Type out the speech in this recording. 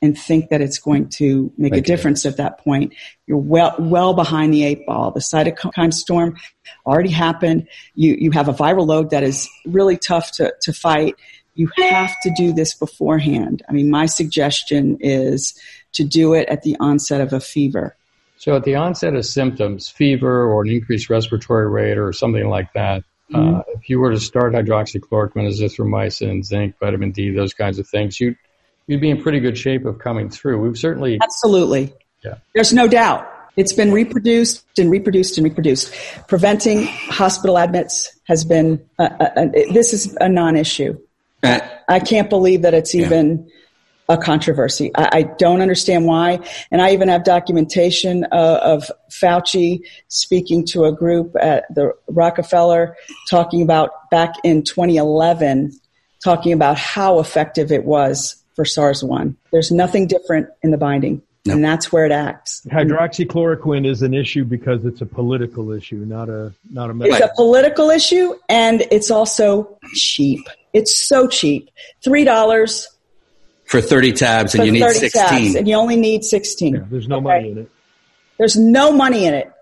and think that it's going to make a difference at that point. You're well behind the eight ball. The cytokine storm already happened. You have a viral load that is really tough to fight. You have to do this beforehand. I mean, my suggestion is to do it at the onset of a fever. So at the onset of symptoms, fever or an increased respiratory rate or something like that, if you were to start hydroxychloroquine, azithromycin, zinc, vitamin D, those kinds of things, you'd be in pretty good shape of coming through. We've certainly... Absolutely. Yeah. There's no doubt. It's been reproduced and reproduced and reproduced. Preventing hospital admits has been... this is a non-issue. I can't believe that it's even a controversy. I don't understand why. And I even have documentation of Fauci speaking to a group at the Rockefeller talking about back in 2011, talking about how effective it was for SARS-1. There's nothing different in the binding. No. And that's where it acts. Hydroxychloroquine is an issue because it's a political issue, not a medical. It's a political issue, and it's also cheap. It's so cheap. $3 for 30 tabs, and you need 16. Tabs, and you only need 16. Yeah, there's no money in it. There's no money in it.